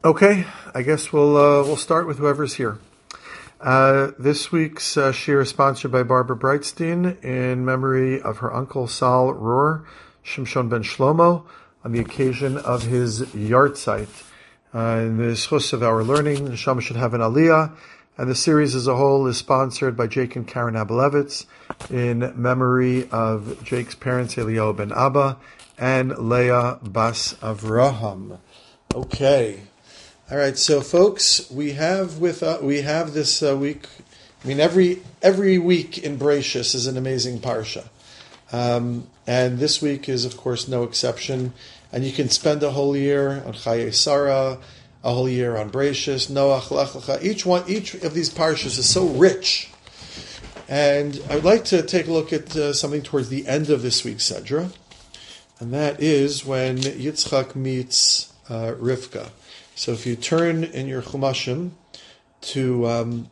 Okay, I guess we'll start with whoever's here. This week's shir is sponsored by Barbara Breitstein in memory of her uncle Sal Rohr, Shimshon ben Shlomo, on the occasion of his yahrzeit. In the schus of our learning, the Neshama should have an aliyah, and the series as a whole is sponsored by Jake and Karen Abelevitz in memory of Jake's parents, Eliyahu ben Abba and Leah bas Avraham. Okay. All right, so folks, we have this week. I mean, every week in Bereishis is an amazing parsha, and this week is, of course, no exception. And you can spend a whole year on Chayei Sarah, a whole year on Bereishis, Noach, Lech Lecha. Each of these parshas is so rich, and I would like to take a look at something towards the end of this week's Sedra, and that is when Yitzchak meets Rivka. So if you turn in your Chumashim to,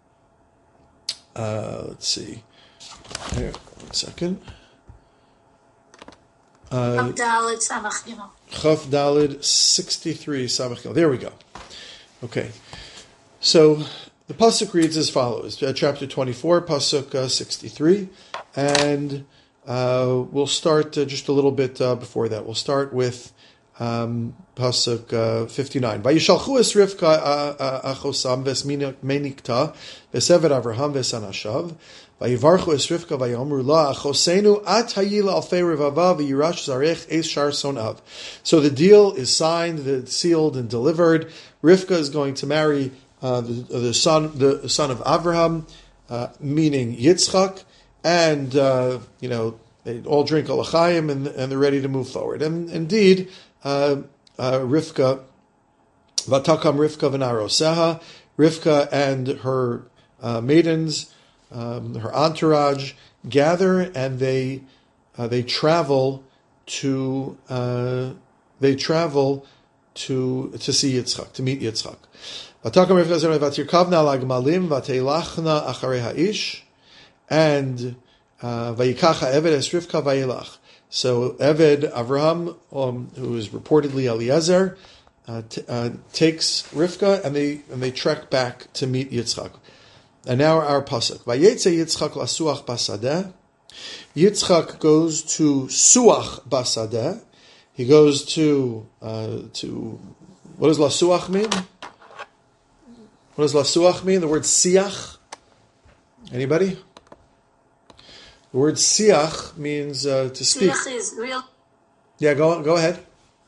let's see, here, 1 second. Chaf Dalid 63 Samach Gimel. There we go. Okay. So the pasuk reads as follows: chapter 24, pasuk 63, and we'll start just a little bit before that. We'll start with pasuk 59. Vayishalchu es Rivka achosam ves menikta veseved Avraham vesanashav. Vayivarchu es Rivka vayomru la achosenu at hayila alfei revava v'yirash zarech es shar sonav. So the deal is signed, sealed, and delivered. Rivka is going to marry the son of Avraham, meaning Yitzchak, and they all drink al achayim and they're ready to move forward. And indeed, Rivka, Vatakam Rivka v'naroseha, Rivka and her maidens, her entourage, gather and they travel to see Yitzchak, to meet Yitzchak. Vatakam Rivka vatirkavna lagmalim vatelachna acharei ha'ish, and vayikacha eved es Rivka vayelach. So Eved Avraham, who is reportedly Eliezer, takes Rivka and they trek back to meet Yitzchak. And now our pasuk. Vayetze Yitzchak lasuach basadeh. Yitzchak goes to suach basadeh. He goes to what does lasuach mean? What does lasuach mean? The word siach. Anybody? The word siach means to speak. Siach is real. Yeah, go ahead.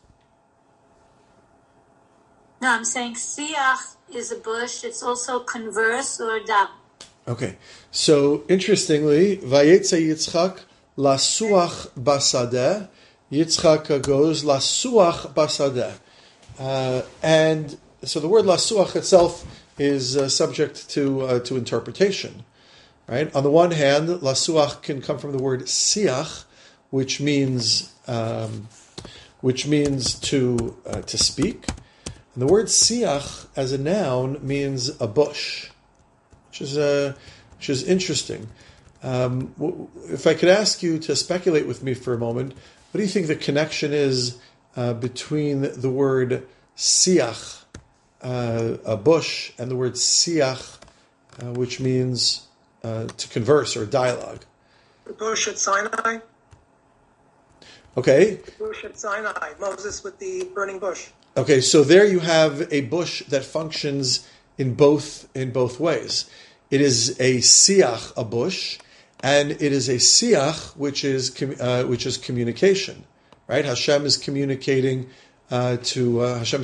No, I'm saying siach is a bush. It's also converse or dam. Okay. So, interestingly, Vayetze Yitzchak lasuach basadeh. Yitzchak goes lasuach basadeh. And so the word lasuach itself is subject to interpretation. Right. On the one hand, lasuach can come from the word siach, which means to speak. And the word siach as a noun means a bush, which is interesting. If I could ask you to speculate with me for a moment, what do you think the connection is between the word siach, a bush, and the word siach, which means to converse or dialogue? The bush at Sinai. Okay. The bush at Sinai. Moses with the burning bush. Okay, so there you have a bush that functions in both ways. It is a siach, a bush, and it is a siach, which is communication. Right? Hashem is communicating to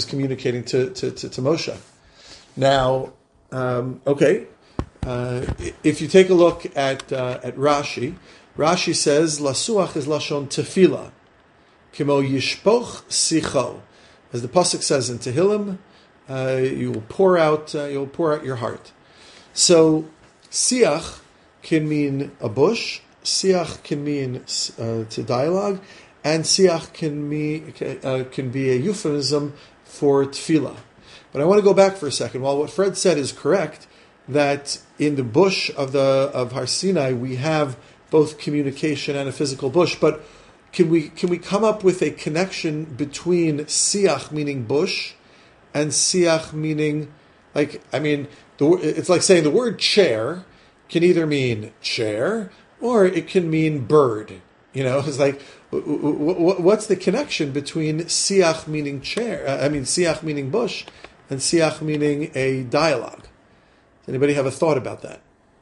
Moshe. Now, okay. If you take a look at Rashi, Rashi says lasuach is lashon tefillah, kimo yishpoch sicho, as the pasuk says in Tehillim, you will pour out your heart. So siach can mean a bush, siach can mean to dialogue, and siach can be a euphemism for tefillah. But I want to go back for a second. While what Fred said is correct, that in the bush of Har Sinai we have both communication and a physical bush, but can we come up with a connection between siach, meaning bush, and siach meaning, it's like saying the word chair can either mean chair or it can mean bird. It's like, what's the connection between siach meaning chair, siach meaning bush, and siach meaning a dialogue? Does anybody have a thought about that?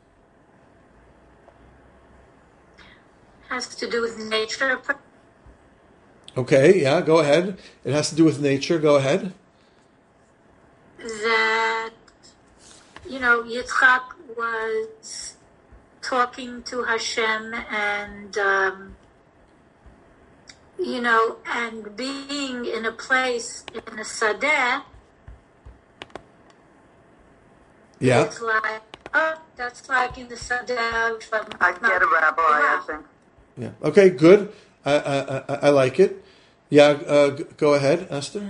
Has to do with nature. Okay, yeah, go ahead. It has to do with nature. Go ahead. That, Yitzchak was talking to Hashem and, and being in a place, in a sadeh. Yeah. It's like, that's like in the sadeh. I get it, Rabbi, I think. Yeah. Okay, good. I like it. Yeah, go ahead, Esther.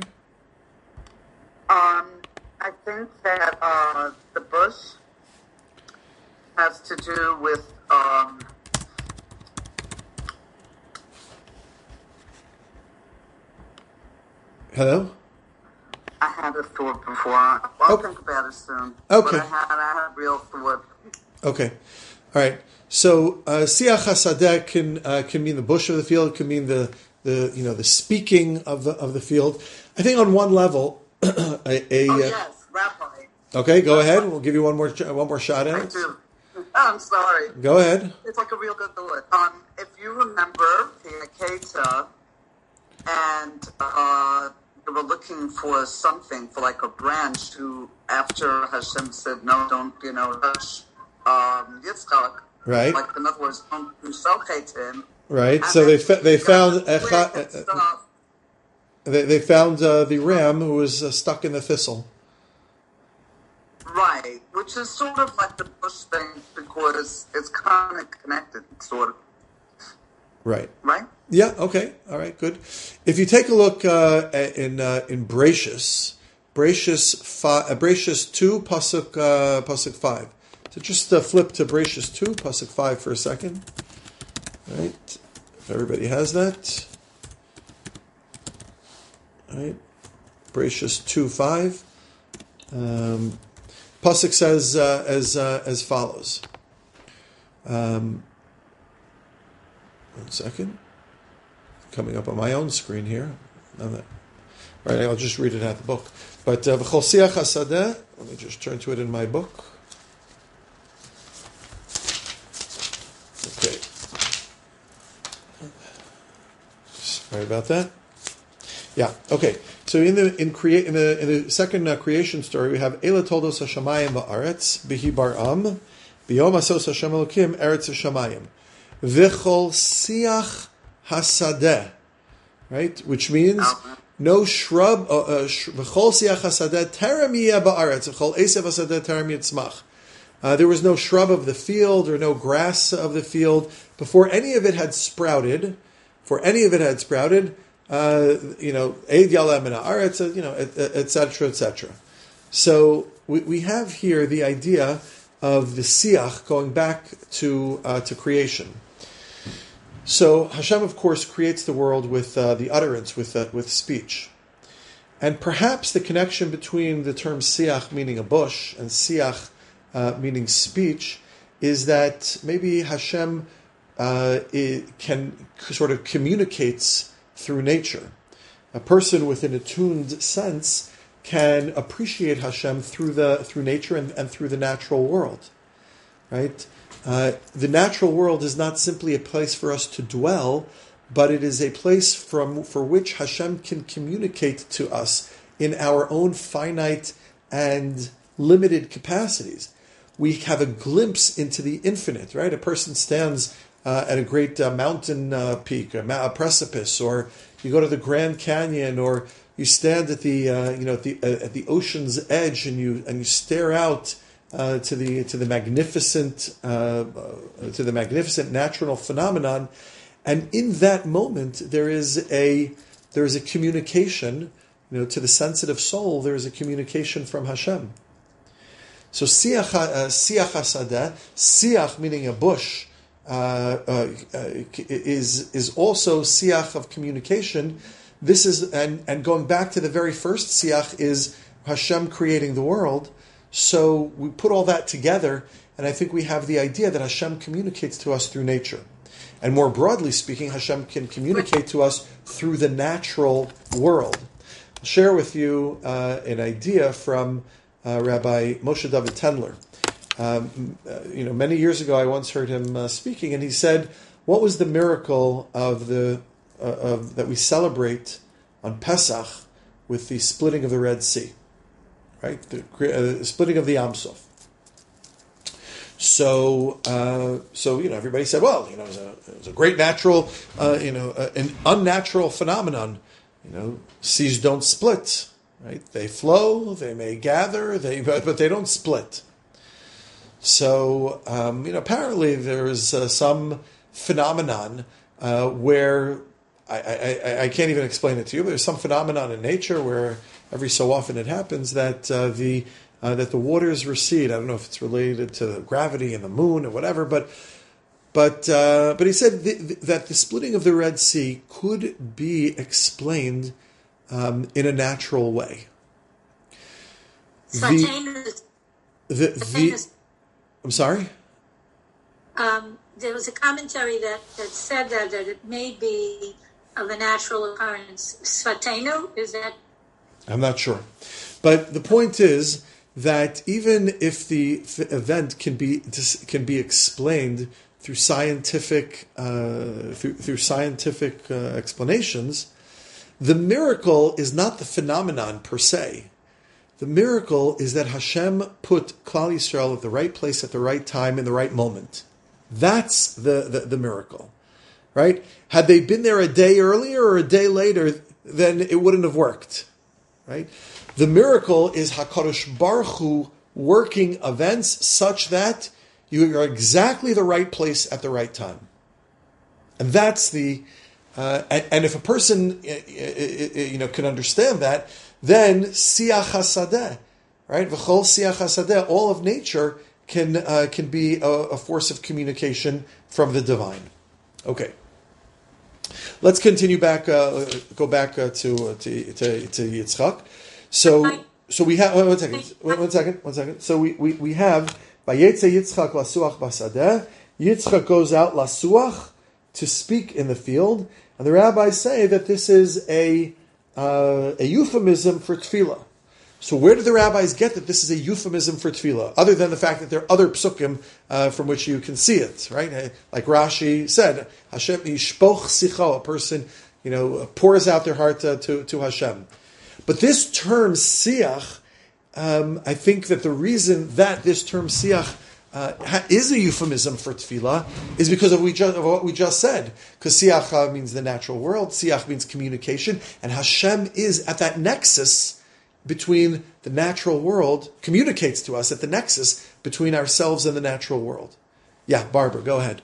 I think that the bush has to do with Hello? I had a thought before. I'll think about it soon. Okay. But I had a real thought. Okay. All right. So siach hasadeh can mean the bush of the field, can mean the speaking of the field. I think on one level, yes, Rabbi. Okay, go ahead. We'll give you one more shot at it. I do. I'm sorry. Go ahead. It's like a real good thought. If you remember the Aketa, and they were looking for something, for like a branch to, after Hashem said, no, don't, touch Yitzchak. Right. Like, in other words, don't do Sochet to him. Right. So they found they found the ram who was stuck in the thistle. Right, which is sort of like the bush thing because it's kind of connected, sort of. Right. Right. Yeah. Okay. All right. Good. If you take a look in Bereshis 2 pasuk 5. So just flip to Bereshis 2 pasuk 5 for a second. All right. If everybody has that. All right. Bereshis 2:5. Pasuk says as follows. One second. Coming up on my own screen here. All right, I'll just read it out of the book. But v'chol siach hasadeh. Let me just turn to it in my book. Okay. Sorry about that. Yeah. Okay. So in the second creation story, we have Ela toldos hashamayim ba'aretz bihi bar'am biyom asos Hashem Elokim eretz hashamayim v'chol siach hasadeh, right? Which means no shrub. V'chol siach hasadeh terem yeh ba'aretz v'chol esev hasadeh terem yitzmach. There was no shrub of the field or no grass of the field before any of it had sprouted. Eid Yalem and Haaretz, etc., etc. So we have here the idea of the siach going back to creation. So Hashem, of course, creates the world with the utterance, with speech, and perhaps the connection between the term siach, meaning a bush, and siach, meaning speech, is that maybe Hashem can sort of communicates through nature. A person with an attuned sense can appreciate Hashem through nature and through the natural world, right? The natural world is not simply a place for us to dwell, but it is a place for which Hashem can communicate to us in our own finite and limited capacities. We have a glimpse into the infinite, right? A person stands at a great mountain peak, a precipice, or you go to the Grand Canyon, or you stand at the at the ocean's edge, and you stare out to the magnificent natural phenomenon, and in that moment there is a communication, to the sensitive soul. There is a communication from Hashem. So siach hasadeh, siach meaning a bush, is also siach of communication. This is and going back to the very first siach is Hashem creating the world. So we put all that together, and I think we have the idea that Hashem communicates to us through nature. And more broadly speaking, Hashem can communicate to us through the natural world. I'll share with you an idea from Rabbi Moshe David Tendler. Many years ago, I once heard him speaking, and he said, "What was the miracle of that we celebrate on Pesach with the splitting of the Red Sea, right? The splitting of the Yam Suf." So everybody said, well, it was a great natural, an unnatural phenomenon. Seas don't split, right? They flow, they may gather, but they don't split. So, apparently there is some phenomenon where I can't even explain it to you, but there's some phenomenon in nature where every so often it happens that the waters recede. I don't know if it's related to gravity and the moon or whatever, but he said that the splitting of the Red Sea could be explained in a natural way. I'm sorry? There was a commentary that said that it may be of a natural occurrence. Svatenu, is that? I'm not sure. But the point is that even if the event can be explained through scientific explanations, the miracle is not the phenomenon per se. The miracle is that Hashem put Klal Yisrael at the right place at the right time in the right moment. That's the miracle, right? Had they been there a day earlier or a day later, then it wouldn't have worked, right? The miracle is HaKadosh Baruch Hu working events such that you are exactly the right place at the right time. And that's and if a person can understand that, then Siach HaSadeh, right? V'chol Siach HaSadeh, all of nature can be a force of communication from the divine. Okay. Let's continue back. Go back to Yitzchak. So we have one second. So we have Vayetze Yitzchak lasuach basadeh. Yitzchak goes out lasuach to speak in the field, and the rabbis say that this is a euphemism for tefillah. So where did the rabbis get that this is a euphemism for tefillah, other than the fact that there are other psukim from which you can see it, right? Like Rashi said, Hashem yishpoch sicho, a person pours out their heart to Hashem. But this term siach, I think that the reason that this term siach is a euphemism for tefillah is because of what we just said. Because siach means the natural world, siach means communication, and Hashem is at that nexus between the natural world, communicates to us at the nexus between ourselves and the natural world. Yeah, Barbara, go ahead.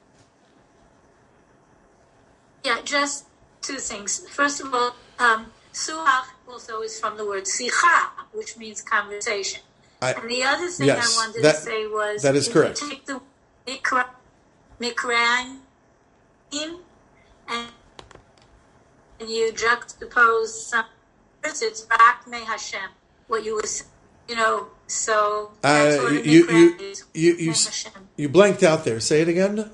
Yeah, just two things. First of all, suach also is from the word sicha, which means conversation. And the other thing I wanted to say was that is correct. You take the Mikraim and you juxtapose some words, it's Rak Me Hashem. What you were saying, so that's what you blanked out there. Say it again.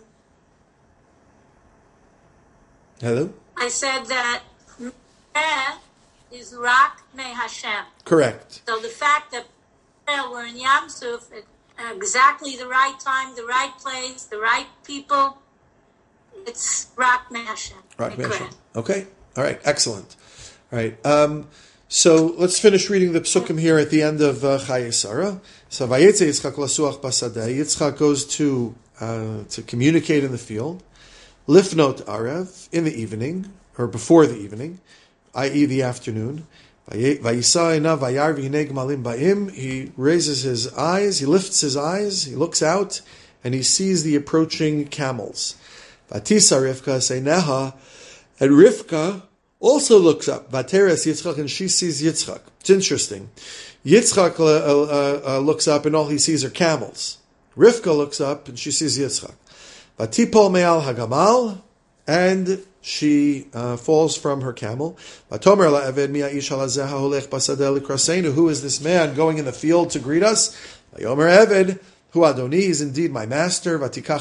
Hello? I said that Mikraim is Rak Me Hashem. Correct. So the fact that we're in Yam Suf at exactly the right time, the right place, the right people, it's Rak Me Hashem. Rak Me Hashem. Okay. All right. Excellent. All right. So let's finish reading the psukim here at the end of Chayei Sarah. So Vayetze Yitzchak lasuach basadeh. Yitzchak goes to communicate in the field. Lifnot Arev, in the evening, or before the evening, i.e. the afternoon. He raises his eyes, he lifts his eyes, he looks out, and he sees the approaching camels. Vatisa Rivka Seineha, and Rivka also looks up. Vateres Yitzchak, and she sees Yitzchak. It's interesting. Yitzchak looks up, and all he sees are camels. Rivka looks up, and she sees Yitzchak. Vatipol me'al hagamal, and she falls from her camel. Who is this man going in the field to greet us? Hu Adoni is indeed my master.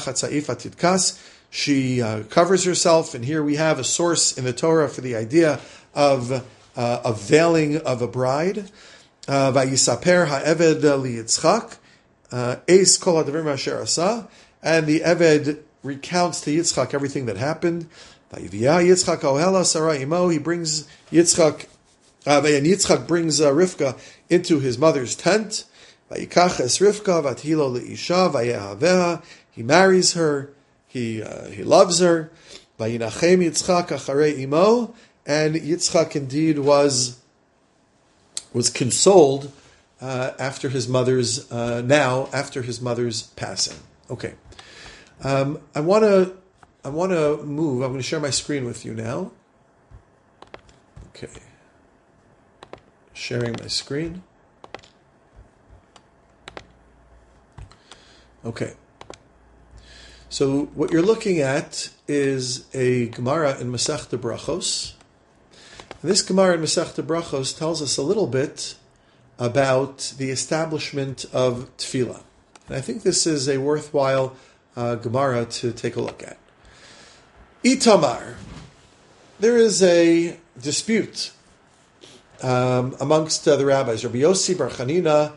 She covers herself, and here we have a source in the Torah for the idea of a veiling of a bride. Vayisaper ha'eved liyitzchak eis kol hadavrim asher asa, and the Eved recounts to Yitzchak everything that happened. Vayiviyah Yitzchak ohela Sarah imo. He brings Yitzchak, and Yitzchak brings Rivka into his mother's tent. Vayikach es Rivka vathilo leisha vayehaveha. He marries her. He loves her. Vayinachem Yitzchak acharei imo, and Yitzchak indeed was consoled after his mother's passing. Okay, I want to move. I'm going to share my screen with you now. Okay, sharing my screen. Okay. So what you're looking at is a Gemara in Masechta Brachos. And this Gemara in Masechta Brachos tells us a little bit about the establishment of Tefillah. And I think this is a worthwhile Gemara to take a look at. Itamar, there is a dispute amongst the rabbis. Rabbi Yossi Bar Chanina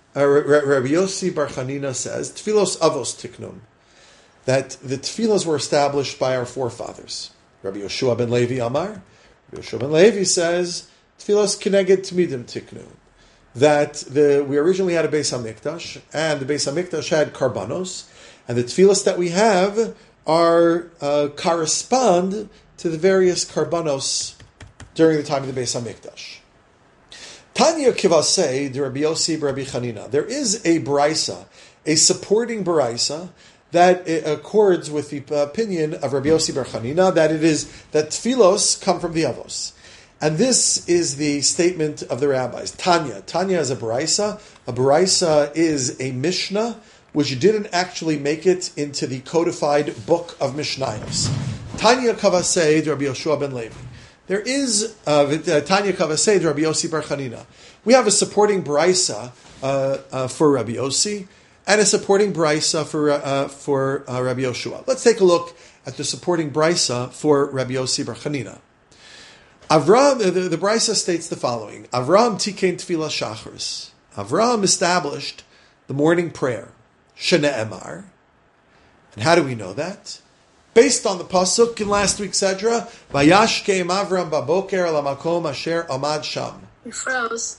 says, Tfilos avos tiknun, that the tefillas were established by our forefathers. Rabbi Yoshua ben Levi Amar, Rabbi Yoshua ben Levi says, tefillas keneged tmidim tiknu, that we originally had a Beis HaMikdash, and the Beis HaMikdash had karbanos, and the tefillas that we have are correspond to the various karbanos during the time of the Beis HaMikdash. Tanya Kivasei de Rabbi Yossi Rabbi Chanina. There is a brisa, a supporting brisa, that accords with the opinion of Rabbi Yossi Bar Chanina, that it is that tefillos come from the avos. And this is the statement of the rabbis. Tanya is a brisa. A brisa is a mishnah which didn't actually make it into the codified book of Mishnayos. Tanya Kavasei Rabbi Yoshua ben Levi. There is Tanya Kavasei Rabbi Yossi Bar Chanina. We have a supporting brisa for Rabbi Yossi and a supporting brisa for Rabbi Yoshua. Let's take a look at the supporting brisa for Rabbi Yossi Bar Chanina. Avraham, the brisa states the following: Avraham tikein tefillah shachris. Avraham established the morning prayer, shene'emar. And how do we know that? Based on the pasuk in last week's Sedra, Vayashkem Avram baboker lamakom asher amad sham. You froze.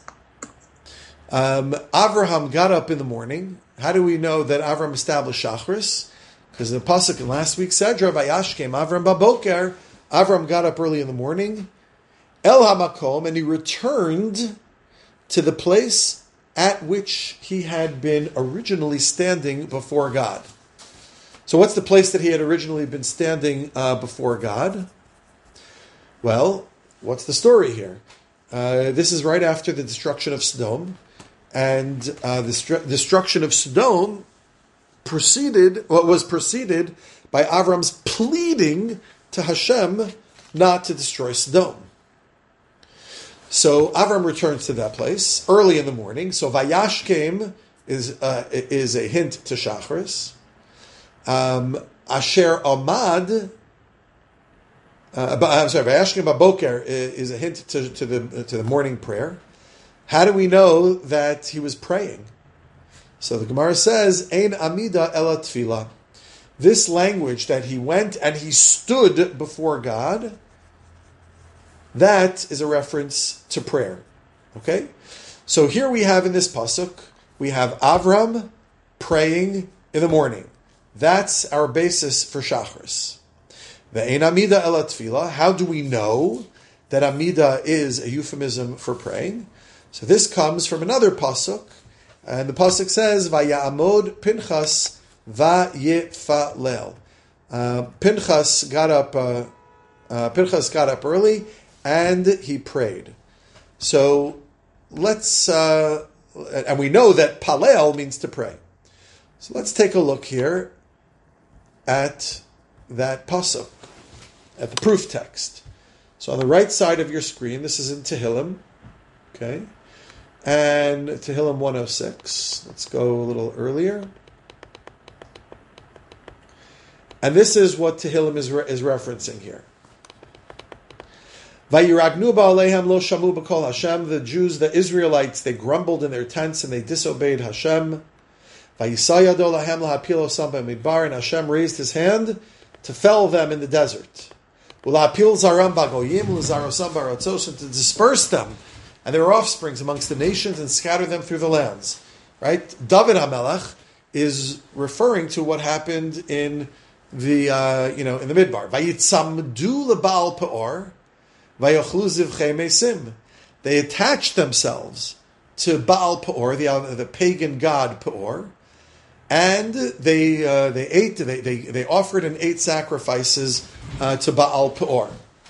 Avraham got up in the morning. How do we know that Avram established Shachris? Because the pasuk in last week's Sedra, Vayashkem Avram baboker, Avram got up early in the morning, El hamakom, and he returned to the place at which he had been originally standing before God. So what's the place that he had originally been standing before God? Well, what's the story here? This is right after the destruction of Sodom, and the destruction of Sodom was preceded by Avram's pleading to Hashem not to destroy Sodom. So Avram returns to that place early in the morning. So Vayashkem is a hint to Shachris. Asher Amad, Vayashkem Baboker is a hint to the morning prayer. How do we know that he was praying? So the Gemara says, Ein Amida Ela Tefillah. This language that he went and he stood before God, that is a reference to prayer. Okay? So here we have in this pasuk, we have Avram praying in the morning. That's our basis for Shachris. Ve'ein Amida Ela Tefillah. How do we know that Amida is a euphemism for praying? So this comes from another pasuk, and the pasuk says, Vayamod Pinchas vayifalel. Pinchas got up early and he prayed. So let's, and we know that palel means to pray. So let's take a look here at that pasuk. at the proof text. So on the right side of your screen, this is in Tehillim, okay? And Tehillim 106. Let's go a little earlier. And this is what Tehillim is referencing here. Vayiragnu ba'aleihem lo shamu b'kol Hashem. The Jews, the Israelites, they grumbled in their tents and they disobeyed Hashem. Vayisayado lahem lahapil osam b'midbar. And Hashem raised His hand to fell them in the desert. Ulahapil zaram b'goyim l'zarosam b'aratzos, and to disperse them and their offsprings amongst the nations and scatter them through the lands. Right? David HaMelech is referring to what happened in the in the Midbar. Vayitzamdu leBaal Peor. They attached themselves to Baal Peor, the pagan god Peor, and they offered and ate sacrifices to Baal Peor.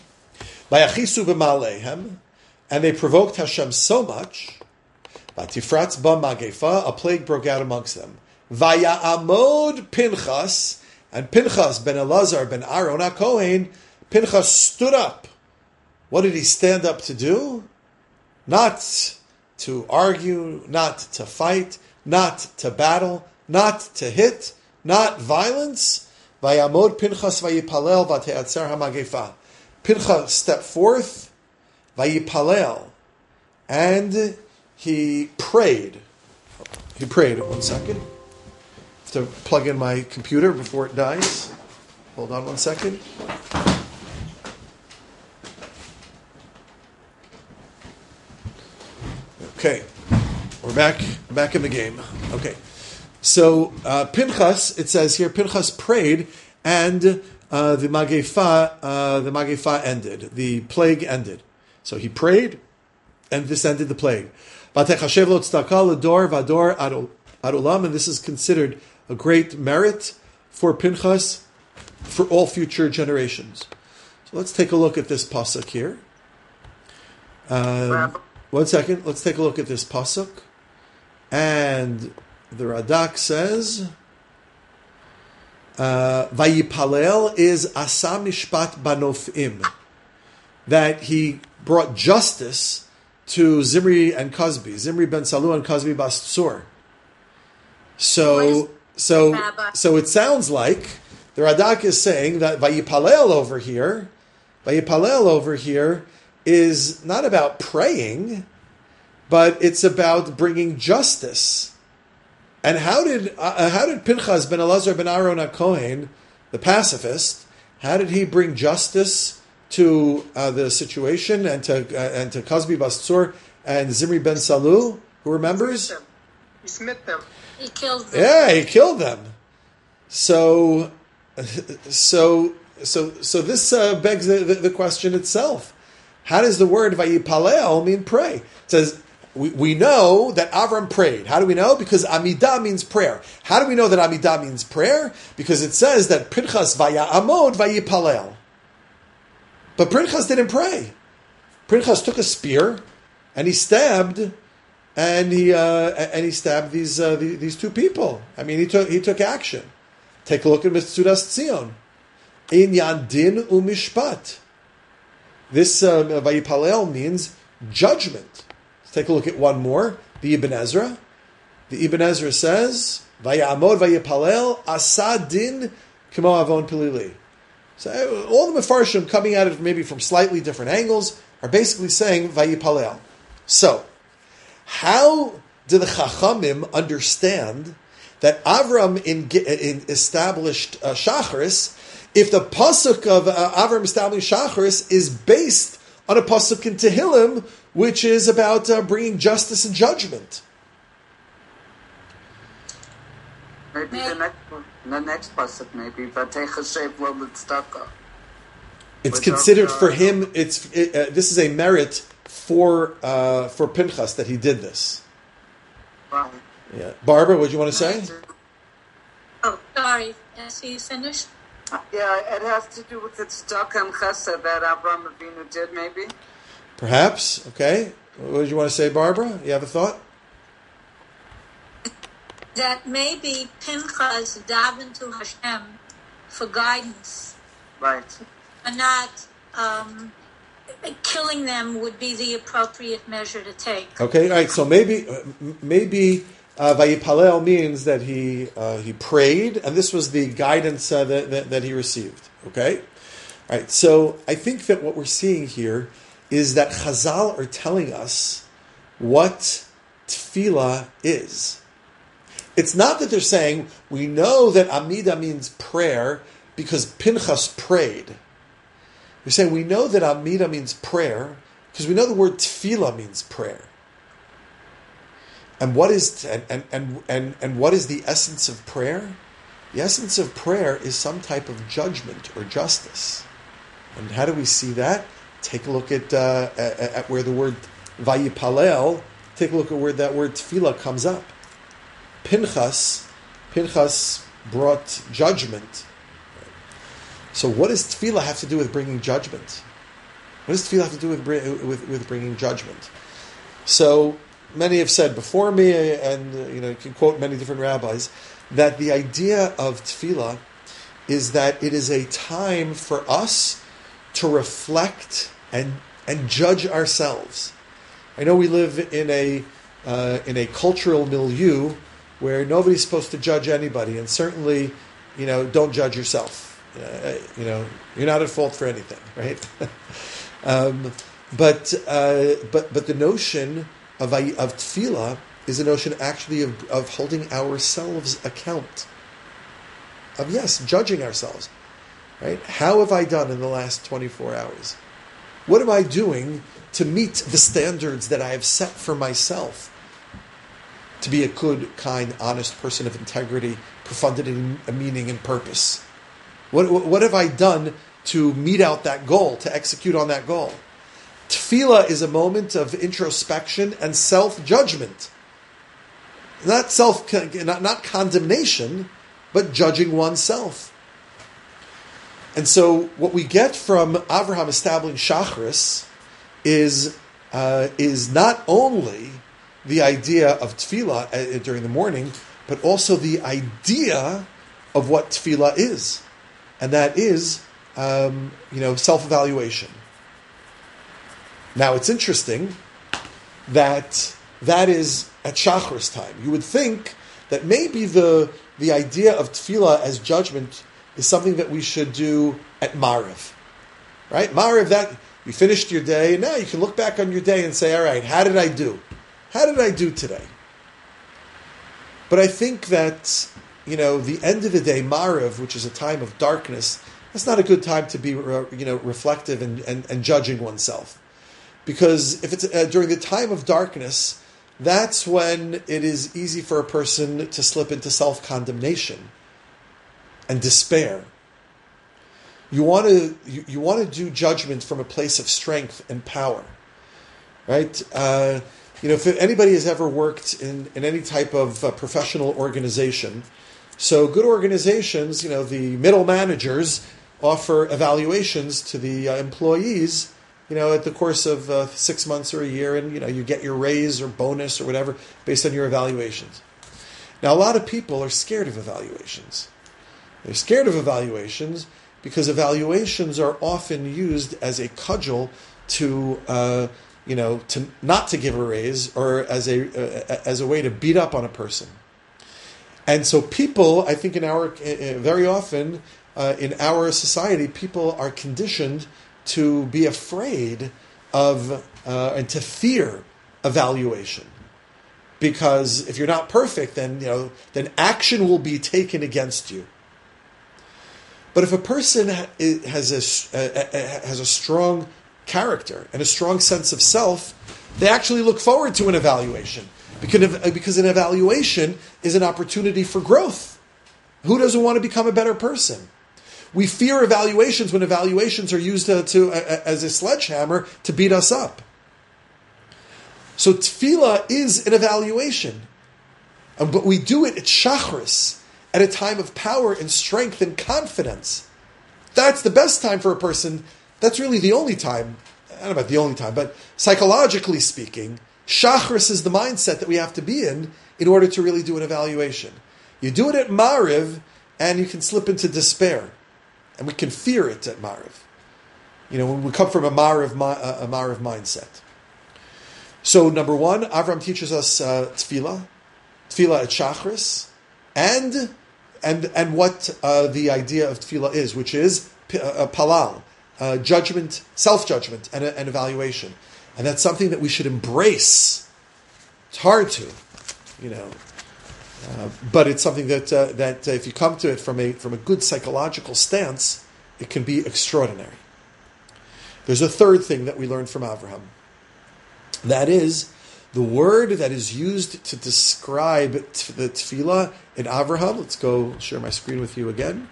And they provoked Hashem so much, a plague broke out amongst them. Vaya'amod Pinchas, and Pinchas ben Elazar ben Aaron HaKohen, Pinchas stood up. What did he stand up to do? Not to argue, not to fight, not to battle, not to hit, not violence. Vayamod Pinchas vayipalel v'te'atzer hamagefa. Pinchas stepped forth, vayipalel, and he prayed. He prayed. 1 second. I have to plug in my computer before it dies. Hold on 1 second. Okay, we're back in the game. Okay, so Pinchas, it says here, Pinchas prayed, and the Magefa ended. The plague ended. So he prayed, and this ended the plague. And this is considered a great merit for Pinchas for all future generations. So let's take a look at this pasuk here. 1 second. Let's take a look at this pasuk. And the Radak says, Vayipalel is asa mishpat banofim, that he brought justice to Zimri and Cozbi, Zimri ben Salu and Cozbi bas Tsur. So it sounds like the Radak is saying that Vayipalel over here is not about praying, but it's about bringing justice. And how did Pinchas ben Elazar ben Aaron HaKohen, the pacifist, how did he bring justice to the situation and to Cozbi bas Tsur and Zimri ben Salu? Who remembers? He smit them. He killed them. Yeah, he killed them. So this begs the question itself. How does the word vayipalel mean pray? It says, we know that Avram prayed. How do we know? Because Amidah means prayer. How do we know that Amidah means prayer? Because it says that Pinchas vaya'amod vayipalel. But Pinchas didn't pray. Pinchas took a spear and he stabbed, and he stabbed these two people. I mean, he took action. Take a look at Mitzudas Tzion. Inyan din u'mishpat. This vayipalel means judgment. Let's take a look at one more. The Ibn Ezra. The Ibn Ezra says, Vayamod vayipalel asadin kimo avon pilili. So all the Mefarshim coming at it maybe from slightly different angles are basically saying vayipalel. So, how do the Chachamim understand that Avram established Shacharis if the pasuk of Avram establishing Shacharis is based on a pasuk in Tehillim, which is about bringing justice and judgment? Maybe the next pasuk, maybe. It's considered for him. This is a merit for Pinchas that he did this. Right. Yeah, Barbara, what do you want to say? Oh, sorry. Yes, you finished? Yeah, it has to do with the tzedakah and chesed that Avraham Avinu did, maybe. Perhaps. Okay. What did you want to say, Barbara? You have a thought? That maybe Pinchas davened to Hashem for guidance. Right. not killing them would be the appropriate measure to take. Okay, all right. So maybe Vayipalel means that he prayed, and this was the guidance that he received. Okay, all right. So I think that what we're seeing here is that Chazal are telling us what tefillah is. It's not that they're saying we know that Amida means prayer because Pinchas prayed. They're saying we know that Amida means prayer because we know the word tefillah means prayer. And what is what is the essence of prayer? The essence of prayer is some type of judgment or justice. And how do we see that? Take a look at where the word Vayipalel. Take a look at where that word tefillah comes up. Pinchas brought judgment. So what does tefillah have to do with bringing judgment? What does tefillah have to do with bringing judgment? So many have said before me, and you can quote many different rabbis, that the idea of tefillah is that it is a time for us to reflect and judge ourselves. I know we live in a cultural milieu where nobody's supposed to judge anybody, and certainly, don't judge yourself. You're not at fault for anything, right? But the notion of tefillah is a notion actually of holding ourselves account. Of judging ourselves, right? How have I done in the last 24 hours? What am I doing to meet the standards that I have set for myself? To be a good, kind, honest person of integrity, profundity, meaning, and purpose. What have I done to meet out that goal, to execute on that goal? Tefillah is a moment of introspection and self-judgment. Not condemnation, but judging oneself. And so what we get from Avraham establishing Shachris is not only the idea of tefillah during the morning, but also the idea of what tefillah is. And that is, self-evaluation. Now, it's interesting that is at Shachris time. You would think that maybe the idea of tefillah as judgment is something that we should do at Mariv. Right? Mariv, that you finished your day, and now you can look back on your day and say, all right, how did I do? How did I do today? But I think that, the end of the day, Mariv, which is a time of darkness, that's not a good time to be, reflective and judging oneself. Because if it's during the time of darkness, that's when it is easy for a person to slip into self-condemnation and despair. You want to do judgment from a place of strength and power, right? If anybody has ever worked in any type of professional organization, so good organizations, the middle managers offer evaluations to the employees, at the course of 6 months or a year, and you get your raise or bonus or whatever based on your evaluations. Now, a lot of people are scared of evaluations. They're scared of evaluations because evaluations are often used as a cudgel to not to give a raise, or as a way to beat up on a person. And so people, I think very often in our society, people are conditioned to be afraid of and to fear evaluation. Because if you're not perfect, then action will be taken against you. But if a person has a strong character and a strong sense of self, they actually look forward to an evaluation because an evaluation is an opportunity for growth. Who doesn't want to become a better person? We fear evaluations when evaluations are used as a sledgehammer to beat us up. So tefillah is an evaluation, but we do it at Shachris, at a time of power and strength and confidence. That's the best time for a person. That's really the only time. I don't know about the only time, but psychologically speaking, Shachris is the mindset that we have to be in order to really do an evaluation. You do it at Mariv, and you can slip into despair. And we can fear it at Mariv. When we come from a Marav mindset. So number one, Avram teaches us tefillah at Shachris, and what the idea of tefillah is, which is palal, judgment, self-judgment, and evaluation. And that's something that we should embrace. It's hard to, but it's something that if you come to it from a good psychological stance, it can be extraordinary. There's a third thing that we learned from Avraham. That is, the word that is used to describe the tefillah in Avraham. Let's go share my screen with you again.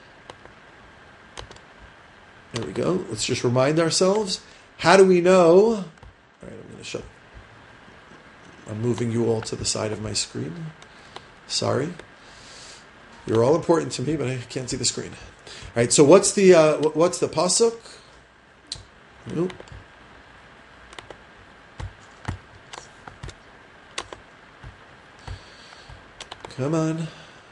There we go. Let's just remind ourselves. How do we know? All right, I'm moving you all to the side of my screen. Sorry. You're all important to me, but I can't see the screen. All right, so what's the pasuk? Nope. Come on.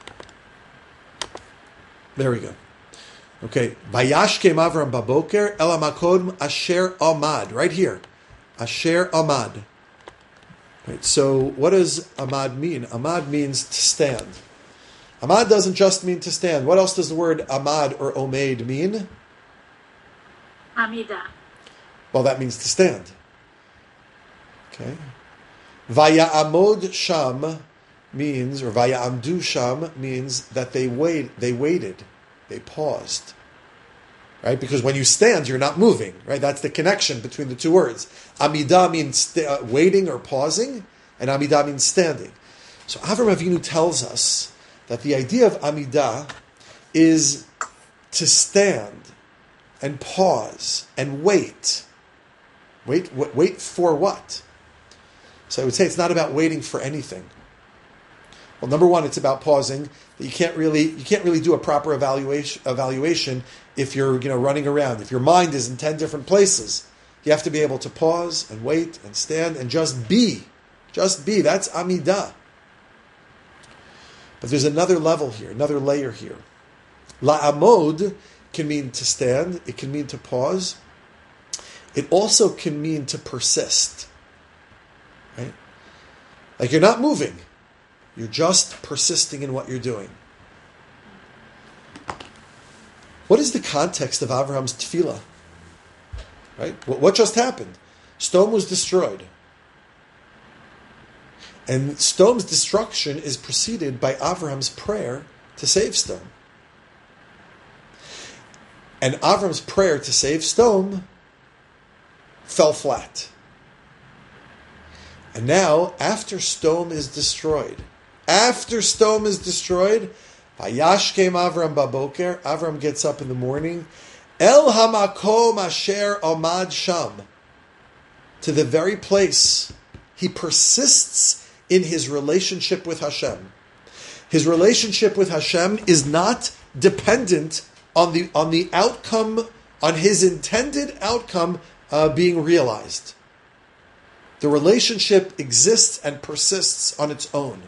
There we go. Okay. Vayashkem Avram baboker el hamakom asher amad. Right here. Asher amad. Right. So what does amad mean? Amad means to stand. Amad doesn't just mean to stand. What else does the word amad or omeid mean? Amida. Well, that means to stand. Okay. Vaya'amod sham means, or vaya'amdu sham means that they waited, they paused. Right? Because when you stand, you're not moving. Right? That's the connection between the two words. Amida means waiting or pausing, and Amida means standing. So Avraham Avinu tells us that the idea of Amida is to stand and pause and wait. Wait for what? So I would say it's not about waiting for anything. Well, number one, it's about pausing. You can't really do a proper evaluation if you're running around. If your mind is in 10 different places, you have to be able to pause and wait and stand and just be. Just be. That's Amidah. But there's another level here, another layer here. La'amod can mean to stand. It can mean to pause. It also can mean to persist. Right? Like you're not moving. You're just persisting in what you're doing. What is the context of Avraham's tefillah? Right? What just happened? Sodom was destroyed. And Sodom's destruction is preceded by Avraham's prayer to save Sodom. And Avraham's prayer to save Sodom fell flat. And now, after Sodom is destroyed, Vayashkem Avram baboker, Avram gets up in the morning, El hamakom asher amad sham, to the very place. He persists in his relationship with Hashem. His relationship with Hashem is not dependent on the outcome, on his intended outcome being realized. The relationship exists and persists on its own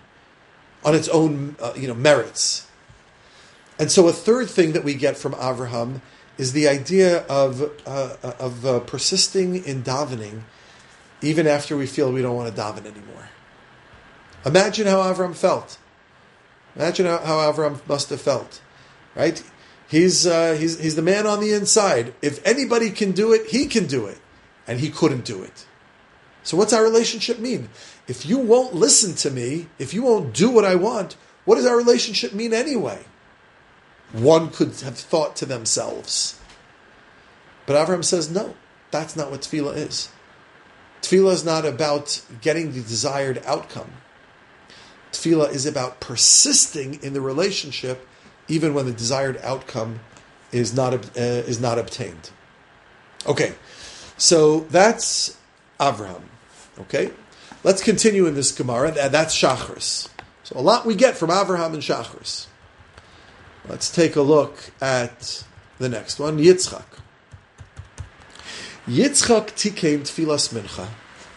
merits. And so a third thing that we get from Avraham is the idea of persisting in davening even after we feel we don't want to daven anymore. Imagine how Avraham felt. Imagine how Avraham must have felt, right? He's the man on the inside. If anybody can do it, he can do it. And he couldn't do it. So what's our relationship mean? If you won't listen to me, if you won't do what I want, what does our relationship mean anyway? One could have thought to themselves. But Avraham says, no, that's not what tefillah is. Tefillah is not about getting the desired outcome. Tefillah is about persisting in the relationship even when the desired outcome is not obtained. Okay, so that's Avraham. Okay, let's continue in this Gemara. That's Shachris. So a lot we get from Avraham and Shachris. Let's take a look at the next one, Yitzchak. Yitzchak tikein tfilas mincha.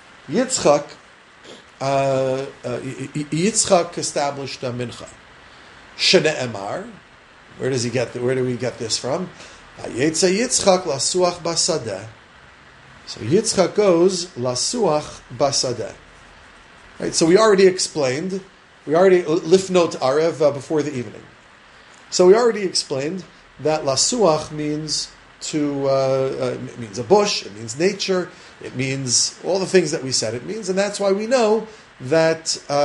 Yitzchak established a mincha. Shne'emar. Where do we get this from? Vayetze Yitzchak lasuach basadeh. So Yitzchak goes lasuach basadeh. Right. So we already explained. We already lifnot arev before the evening. So we already explained that lasuach means it means a bush. It means nature. It means all the things that we said it means, and that's why we know that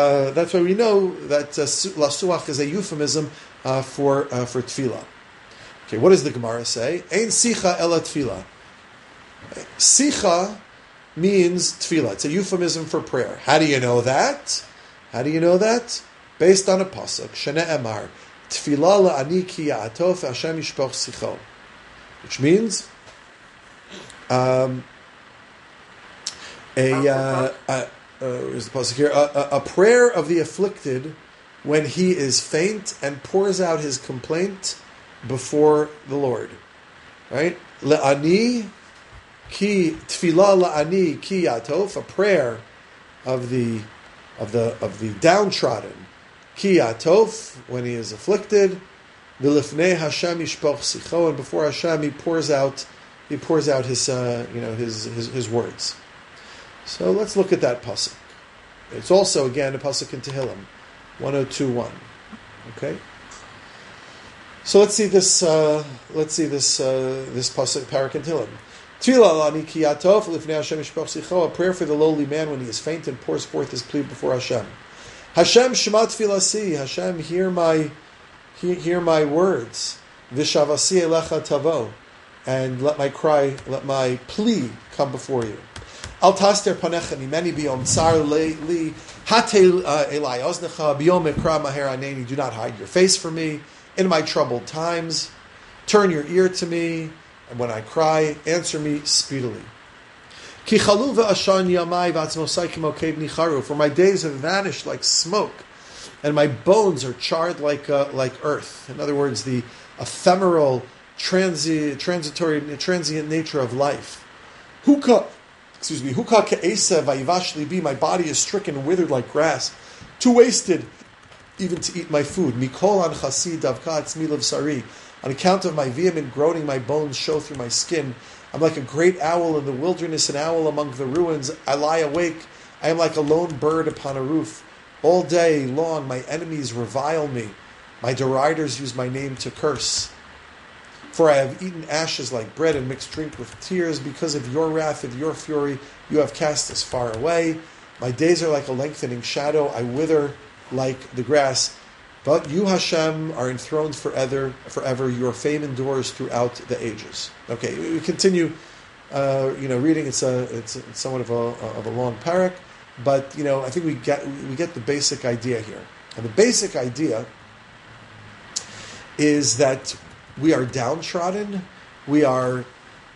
lasuach is a euphemism for tefillah. Okay, what does the Gemara say? Ein sicha ela tefillah. Sicha means tefillah. It's a euphemism for prayer. How do you know that? Based on a pasuk, Shene Emar, Tefillah la'ani ki ya'atof Hashem yishpoch sicho, which means where's the pasuk here? A prayer of the afflicted when he is faint and pours out his complaint before the Lord. Right? La'ani ki tefillah la'ani ki ya'atof, a prayer of the downtrodden, ki ya'atof, when he is afflicted, v'lifnei Hashem yishpoch sicho, and before Hashem he pours out his his words. So let's look at that pasuk. It's also again a pasuk in Tehillim 102:1. Okay. So let's see this pasuk parak in Tehillim. A prayer for the lowly man when he is faint and pours forth his plea before Hashem. Hashem shema tefilasi. Hashem, hear my words. Vishavasi elecha tavo, and let my plea come before you. Al taster panecha mimeni biyom tsar li hatel elai oznecha biyom ekra maher aneni. Do not hide your face from me in my troubled times. Turn your ear to me. And when I cry, answer me speedily. For my days have vanished like smoke, and my bones are charred like earth. In other words, the ephemeral, transient nature of life. My body is stricken and withered like grass, too wasted even to eat my food. On account of my vehement groaning, my bones show through my skin. I'm like a great owl in the wilderness, an owl among the ruins. I lie awake. I am like a lone bird upon a roof. All day long my enemies revile me. My deriders use my name to curse. For I have eaten ashes like bread and mixed drink with tears. Because of your wrath and your fury, you have cast us far away. My days are like a lengthening shadow. I wither like the grass. But you, Hashem, are enthroned forever. Your fame endures throughout the ages. Okay, we continue, reading. It's somewhat of a long parak, but I think we get the basic idea here. And the basic idea is that we are downtrodden. We are,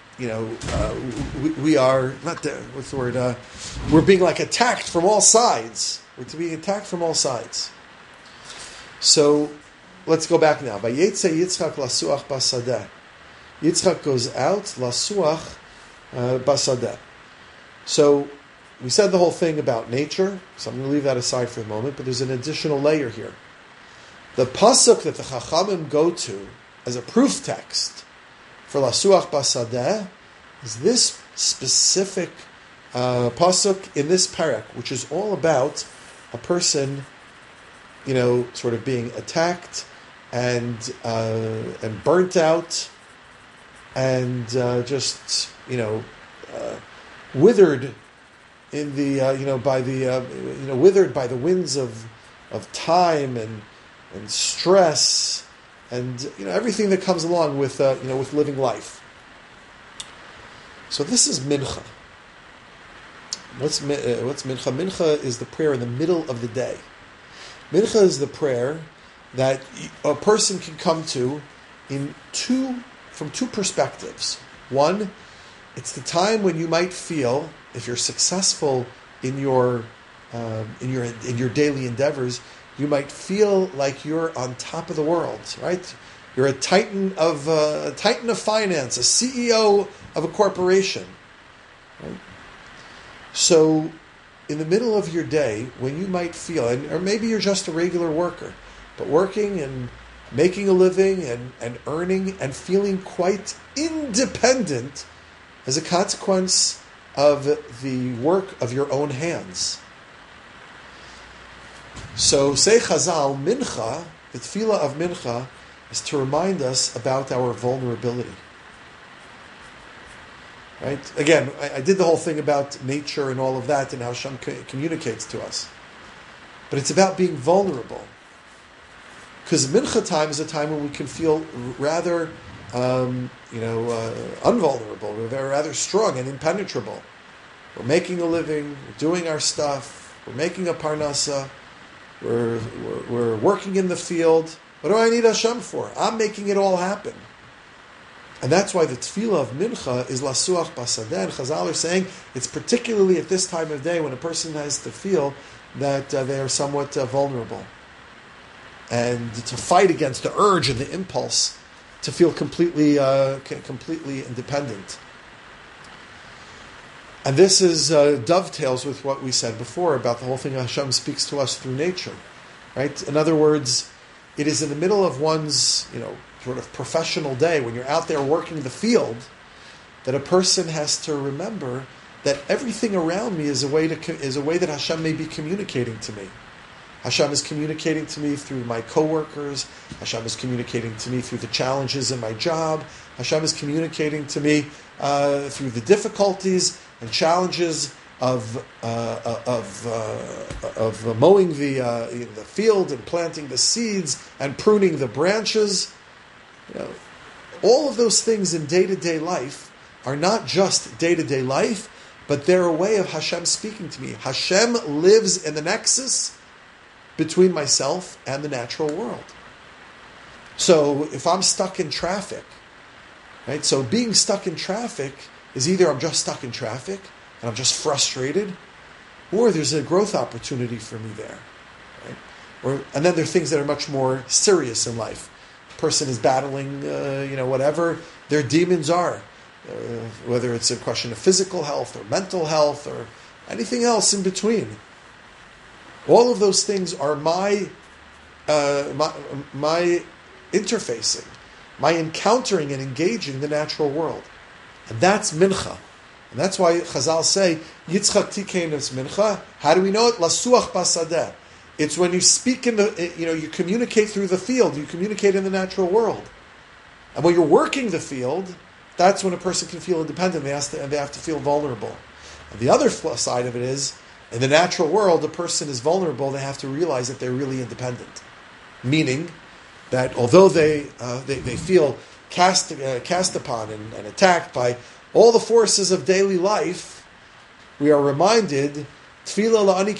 we are not. What's the word? We're being like attacked from all sides. We're being attacked from all sides. So let's go back now. Vayetze Yitzchak lasuach basadeh. Yitzchak goes out lasuach basadeh. So we said the whole thing about nature, so I'm going to leave that aside for a moment, but there's an additional layer here. The pasuk that the Chachamim go to as a proof text for lasuach basadeh is this specific pasuk in this parak, which is all about a person sort of being attacked and burnt out and withered in the withered by the winds of time and stress and everything that comes along with with living life. So this is mincha. What's mincha? Mincha is the prayer in the middle of the day. Mincha is the prayer that a person can come to from two perspectives. One, it's the time when you might feel, if you're successful in your daily endeavors, you might feel like you're on top of the world, right? You're a titan of finance, a CEO of a corporation, right? So, in the middle of your day, when you might feel, or maybe you're just a regular worker, but working and making a living and earning and feeling quite independent as a consequence of the work of your own hands. So say Chazal, Mincha, the tefillah of Mincha, is to remind us about our vulnerability. Right? Again, I did the whole thing about nature and all of that and how Hashem communicates to us. But it's about being vulnerable. Because Mincha time is a time when we can feel rather, unvulnerable. We're rather strong and impenetrable. We're making a living, we're doing our stuff, we're making a parnasa, we're working in the field. What do I need Hashem for? I'm making it all happen. And that's why the tefillah of Mincha is lasuach basadeh. And Chazal are saying it's particularly at this time of day when a person has to feel that they are somewhat vulnerable. And to fight against the urge and the impulse to feel completely independent. And this is dovetails with what we said before about the whole thing Hashem speaks to us through nature. Right? In other words, it is in the middle of one's, sort of professional day, when you're out there working the field, that a person has to remember that everything around me is a way that Hashem may be communicating to me. Hashem is communicating to me through my coworkers. Hashem is communicating to me through the challenges in my job. Hashem is communicating to me through the difficulties and challenges of mowing the field and planting the seeds and pruning the branches. All of those things in day-to-day life are not just day-to-day life, but they're a way of Hashem speaking to me. Hashem lives in the nexus between myself and the natural world. So if I'm stuck in traffic, right? So being stuck in traffic is either I'm just stuck in traffic and I'm just frustrated, or there's a growth opportunity for me there. Right? And then there are things that are much more serious in life. Person is battling, whatever their demons are, whether it's a question of physical health or mental health or anything else in between. All of those things are my interfacing, my encountering and engaging the natural world, and that's mincha, and that's why Chazal say Yitzchak tikein es mincha. How do we know it? Lasuach basadeh. It's when you speak you communicate through the field, you communicate in the natural world. And when you're working the field, that's when a person can feel independent, they have to feel vulnerable. And the other side of it is, in the natural world, the person is vulnerable, they have to realize that they're really independent. Meaning that although they feel cast upon and attacked by all the forces of daily life, we are reminded that the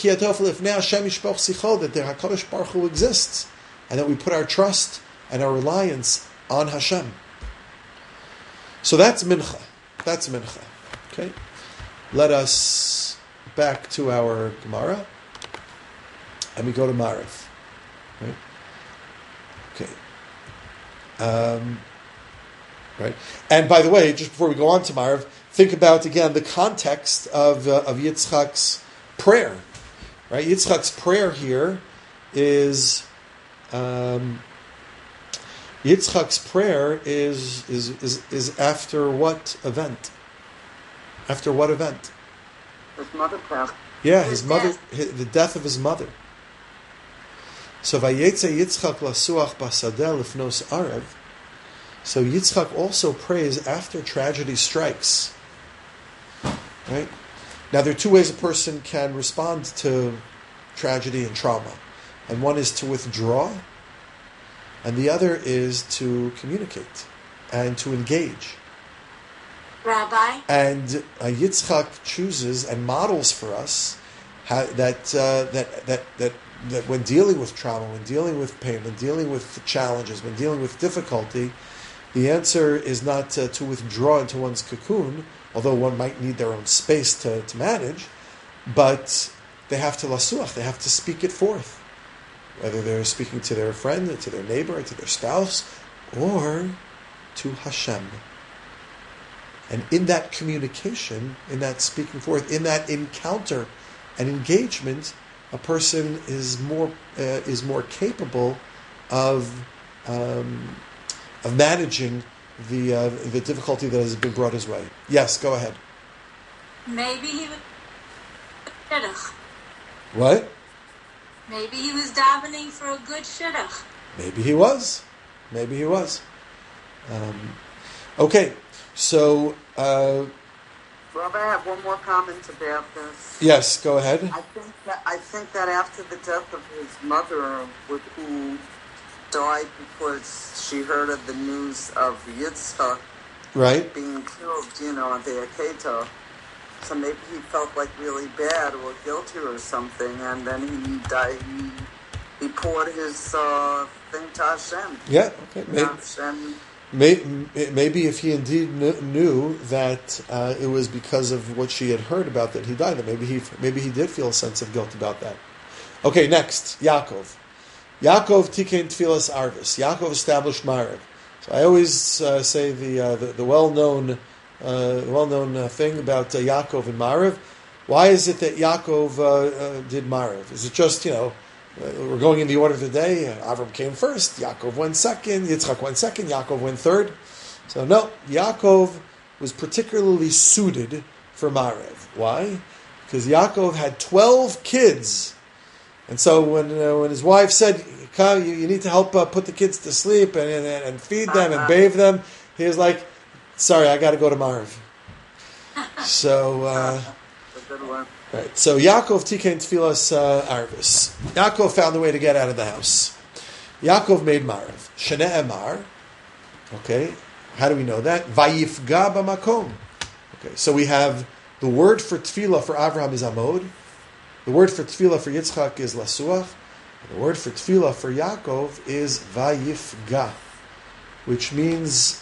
HaKadosh Baruch Hu exists, and that we put our trust and our reliance on Hashem. So that's mincha. Okay, let us back to our Gemara, and we go to Maariv. Right? Okay. Right. And by the way, just before we go on to Maariv, think about again the context of Yitzchak's prayer. Right. Yitzchak's prayer here is. Yitzchak's prayer is after what event? After what event? His mother passed. Yeah, the death of his mother. So Vayetze Yitzchak lasuach basadeh lifnos arev. So Yitzchak also prays after tragedy strikes. Right? Now there are two ways a person can respond to tragedy and trauma. And one is to withdraw, and the other is to communicate and to engage. Rabbi? And Yitzchak chooses and models for us that when dealing with trauma, when dealing with pain, when dealing with challenges, when dealing with difficulty, the answer is not to withdraw into one's cocoon, although one might need their own space to manage, but they have to lasuach, they have to speak it forth. Whether they're speaking to their friend, or to their neighbor, or to their spouse, or to Hashem. And in that communication, in that speaking forth, in that encounter and engagement, a person is more capable of of managing the difficulty that has been brought his way. Yes, go ahead. Maybe he was shidduch. What? Maybe he was davening for a good shidduch. Maybe he was. Okay, so Rob, I have one more comment about this. yes, go ahead. I think that after the death of his mother, who died because she heard of the news of Yitzhak Right. being killed, on the Aketa, so maybe he felt like really bad or guilty or something, and then he died. He poured his thing to Hashem. Yeah. Okay. Hashem. Maybe if he indeed knew that it was because of what she had heard about that he died, that maybe he did feel a sense of guilt about that. Okay, next, Yaakov. Yaakov tikein tfilas arvis. Yaakov established Ma'ariv. So I always say the well-known thing about Yaakov and Ma'ariv. Why is it that Yaakov did Ma'ariv? Is it just we're going in the order of the day? Avram came first, Yaakov went second, Yitzchak went second, Yaakov went third. So no, Yaakov was particularly suited for Ma'ariv. Why? Because Yaakov had 12 kids. And so when his wife said, "Come, you need to help put the kids to sleep and feed them and bathe them," he was like, "Sorry, I got to go to Ma'ariv." So, right. So Yaakov tikein tfilas arvis. Yaakov found a way to get out of the house. Yaakov made Ma'ariv. Shene'emar. Okay. How do we know that? Vayifga b'makom. Okay. So we have the word for tefillah for Avraham is amod. The word for tefillah for Yitzchak is lasuach. The word for tefillah for Yaakov is vayifga, which means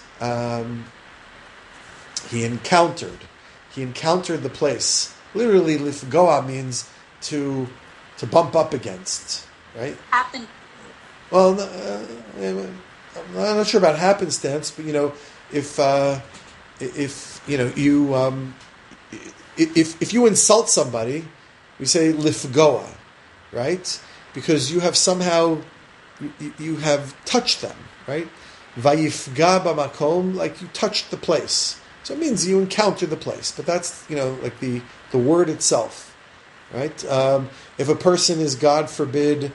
he encountered the place. Literally, lifgoa means to bump up against, right? Happened. Well, I'm not sure about happenstance, but if you insult somebody, we say lifgoa, right? Because you have somehow you have touched them, right? Vayifga b'makom, like you touched the place. So it means you encounter the place, but that's like the word itself, right? If a person is, God forbid,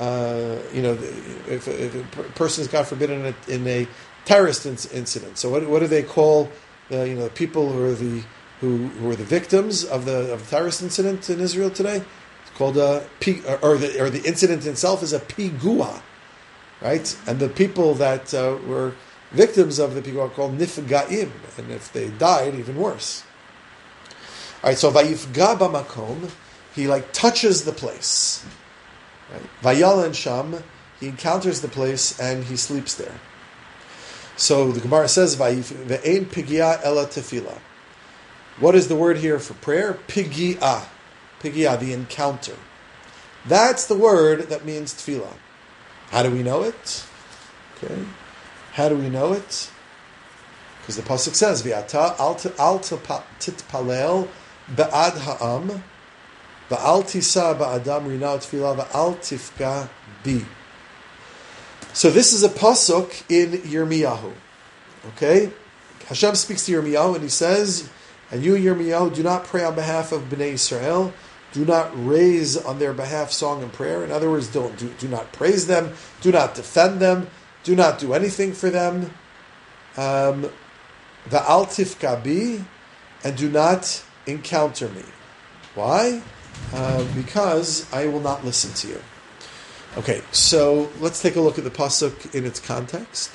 if a person is, God forbid, in a terrorist incident. So what do they call the people who are the victims of the terrorist incident in Israel today? It's called the incident itself is a pigua, right? And the people that were victims of the pigua are called nifgaim, and if they died, even worse. All right, so vayifga b'makom, he touches the place. Right? Vayalan sham, he encounters the place and he sleeps there. So the Gemara says ve'ein pigia ela tefillah. What is the word here for prayer? Pigia, the encounter. That's the word that means tefillah. How do we know it? Okay, how do we know it? Because the pasuk says v'ata al titpalel ba'ad ha'am va'al tisa ba'adam rina tefillah va'al tifka bi. So this is a pasuk in Yirmiyahu. Okay, Hashem speaks to Yirmiyahu and he says, "And you, Yirmiyahu, do not pray on behalf of Bnei Israel. Do not raise on their behalf song and prayer." In other words, do not praise them. Do not defend them. Do not do anything for them. Va'al tifka bi, and do not encounter me. Why? Because I will not listen to you. Okay, so let's take a look at the pasuk in its context.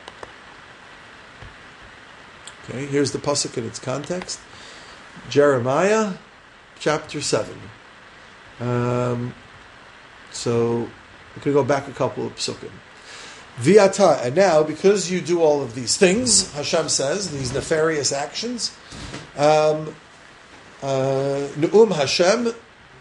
Okay, here's the pasuk in its context. Jeremiah, chapter 7. So we could go back a couple of psukim. Viata, and now because you do all of these things, Hashem says, these nefarious actions, Nu'um Hashem,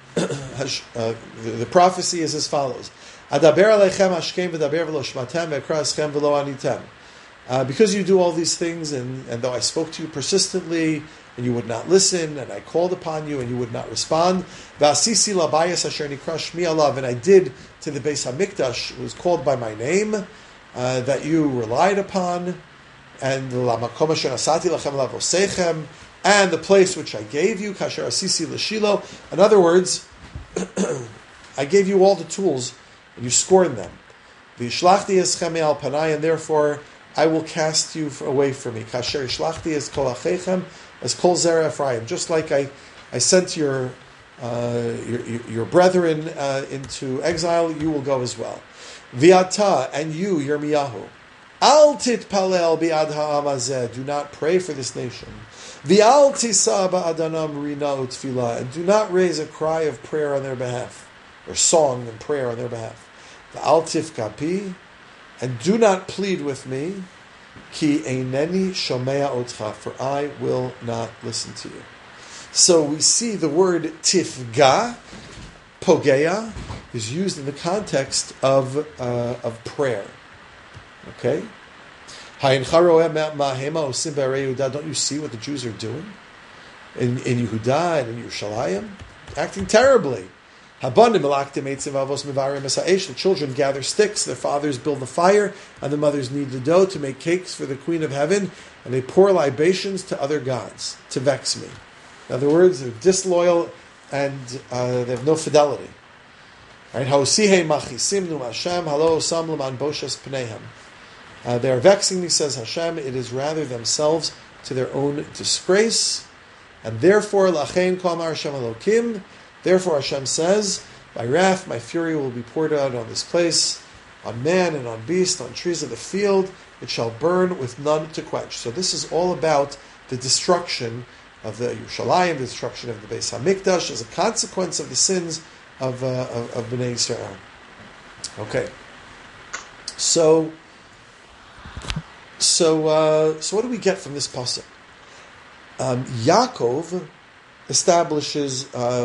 the prophecy is as follows. Adaber aleichem hashkem v'daber v'lo shmatem v'ekra eschem v'lo anitem. Because you do all these things, and though I spoke to you persistently, and you would not listen, and I called upon you, and you would not respond, v'asisi labayas asher nikra shmi alav, and I did to the Beis Hamikdash, it was called by my name, that you relied upon, and lamakom asher nasati lachem lavosechem, and the place which I gave you, kasher asisi l'shilo. In other words, I gave you all the tools, and you scorned them. V'yishlachti eschem al panai, and therefore I will cast you away from me. Kasher yishlachti es kol achechem, as kol zera Ephraim. Just like I sent your brethren into exile, you will go as well. V'ata, and you, Yirmiyahu, al titpalel bi'ad ha'am hazeh, do not pray for this nation. V'al tisa ba'adanam rina utfilah, and do not raise a cry of prayer on their behalf, or song and prayer on their behalf. V'al tifkapi, and do not plead with me, ki eineni shomea otcha, for I will not listen to you. So we see the word tifga, pogeya, is used in the context of prayer. Okay? Don't you see what the Jews are doing in Yehuda and in Yerushalayim? Acting terribly. The children gather sticks, their fathers build the fire, and the mothers knead the dough to make cakes for the Queen of Heaven, and they pour libations to other gods to vex me. In other words, they're disloyal and they have no fidelity. Right? They are vexing me, says Hashem. It is rather themselves to their own disgrace. And therefore, Lachein Kamar Hashem Elokim. Therefore, Hashem says, my wrath, my fury will be poured out on this place, on man and on beast, on trees of the field. It shall burn with none to quench. So this is all about the destruction of the Yerushalayim, the destruction of the Beis Hamikdash, as a consequence of the sins of Bnei Yisrael. Okay. So what do we get from this pasuk? Yaakov establishes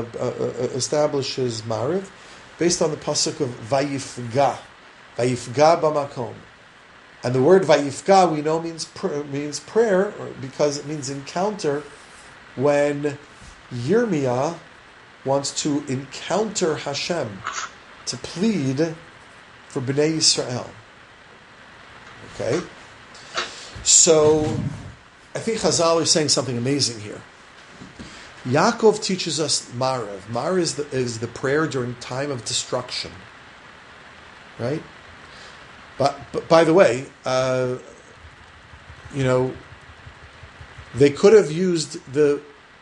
Mariv based on the pasuk of Vayifga b'makom, and the word Vayifga we know means prayer, because it means encounter. When Yirmiyah wants to encounter Hashem, to plead for Bnei Yisrael. Okay? So, I think Chazal is saying something amazing here. Yaakov teaches us Marav. Marav is the prayer during time of destruction. Right? But by the way, they could have used this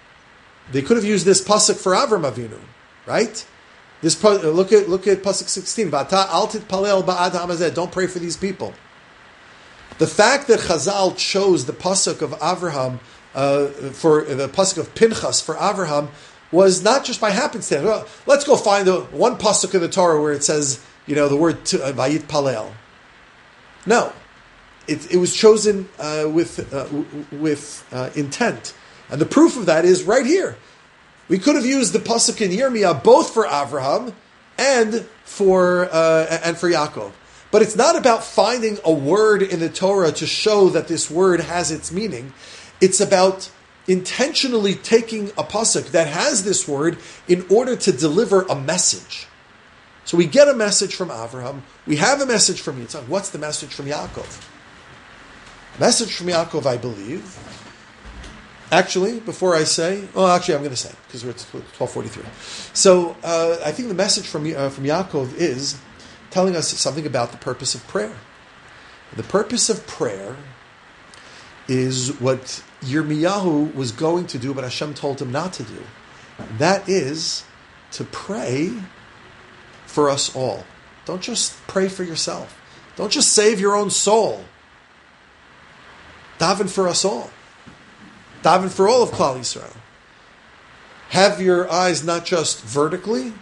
pasuk for Avram Avinu, right? Look at pasuk 16. V'ata al titpalel ba'ad ha'am hazeh. Don't pray for these people. The fact that Chazal chose the pasuk of Avraham for the pasuk of Pinchas for Avraham was not just by happenstance. Well, let's go find the one pasuk in the Torah where it says, the word vayit palel. No, it was chosen with intent, and the proof of that is right here. We could have used the pasuk in Yirmiyah both for Avraham and for Yaakov. But it's not about finding a word in the Torah to show that this word has its meaning. It's about intentionally taking a pasuk that has this word in order to deliver a message. So we get a message from Avraham. We have a message from Yitzhak. What's the message from Yaakov? The message from Yaakov, I believe. Actually, before I say, I'm going to say, because we're at 12:43. So I think the message from Yaakov is telling us something about the purpose of prayer. The purpose of prayer is what Yirmiyahu was going to do, but Hashem told him not to do. That is to pray for us all. Don't just pray for yourself. Don't just save your own soul. Daven for us all. Daven for all of Klal Yisrael. Have your eyes not just vertically,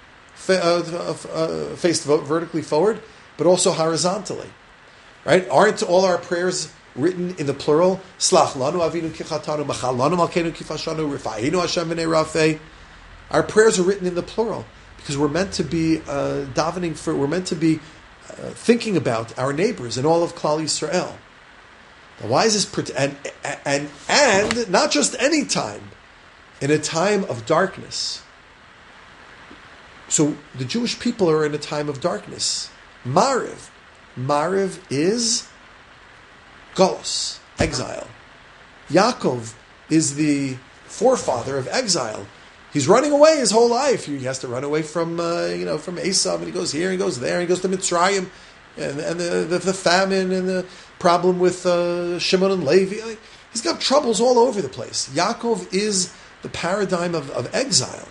faced vertically forward, but also horizontally. Right? Aren't all our prayers written in the plural? Slach lanu avinu kichatanu, machal lanu malkeinu kifashanu, rifa'inu Hashem v'nei rafei. Our prayers are written in the plural because we're meant to be davening for. We're meant to be thinking about our neighbors and all of Klal Yisrael. Now, why is this? And not just any time, in a time of darkness. So the Jewish people are in a time of darkness. Mariv. Mariv is Golos, exile. Yaakov is the forefather of exile. He's running away his whole life. He has to run away from from Esav, and he goes here, and he goes there, and he goes to Mitzrayim, and the famine, and the problem with Shimon and Levi. He's got troubles all over the place. Yaakov is the paradigm of exile.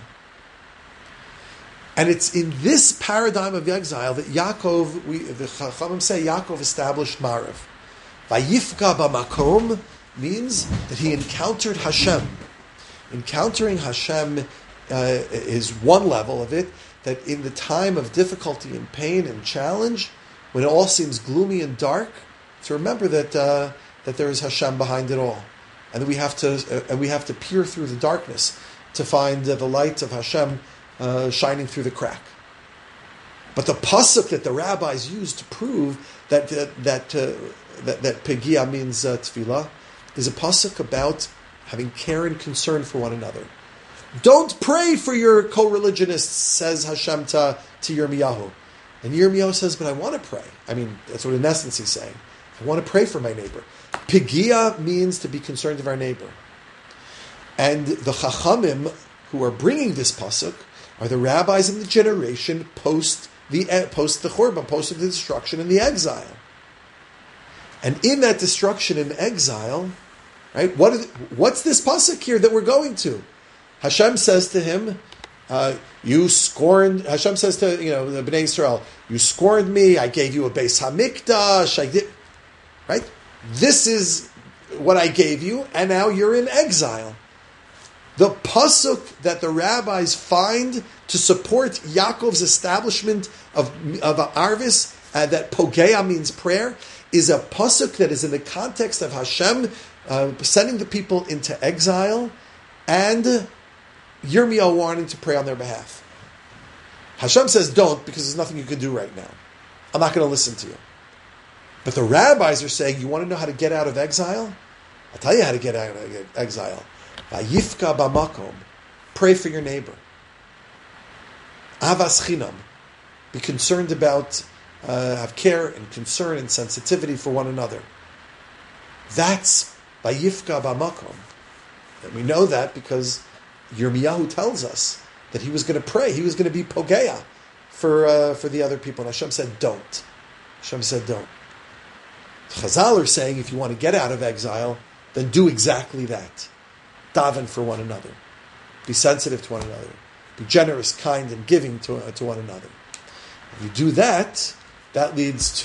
And it's in this paradigm of exile that Yaakov, the Chachamim say, Yaakov established Mariv. Vayifka b'makom means that he encountered Hashem. Encountering Hashem is one level of it, that in the time of difficulty and pain and challenge, when it all seems gloomy and dark, to remember that there is Hashem behind it all, and that we have to peer through the darkness to find the light of Hashem shining through the crack. But the pasuk that the rabbis used to prove that Pegia means tefillah is a pasuk about having care and concern for one another. Don't pray for your co-religionists, says Hashem to Yirmiyahu. And Yirmiyahu says, but I want to pray. I mean, that's what in essence he's saying. I want to pray for my neighbor. Pegia means to be concerned of our neighbor. And the Chachamim who are bringing this pasuk are the rabbis in the generation post the Churban, post the destruction and the exile. And in that destruction and exile, right? What's this pasuk here that we're going to? Hashem says to him, "You scorned." Hashem says to the Bnei Israel, "You scorned me. I gave you a Beis Hamikdash. I did." Right? This is what I gave you, and now you're in exile. The pasuk that the rabbis find to support Yaakov's establishment of Arvis, that Pogea means prayer, is a pasuk that is in the context of Hashem sending the people into exile, and Yirmiyahu wanting to pray on their behalf. Hashem says don't, because there's nothing you can do right now. I'm not going to listen to you. But the rabbis are saying, you want to know how to get out of exile? I'll tell you how to get out of exile. Vayifka b'makom. Pray for your neighbor. Avas chinam. Be concerned about, have care and concern and sensitivity for one another. That's Vayifka b'makom. And we know that because Yirmiyahu tells us that he was going to pray. He was going to be Pogea for the other people. And Hashem said, don't. Hashem said, don't. Chazal are saying, if you want to get out of exile, then do exactly that. Daven for one another. Be sensitive to one another. Be generous, kind, and giving to one another. If you do that, that leads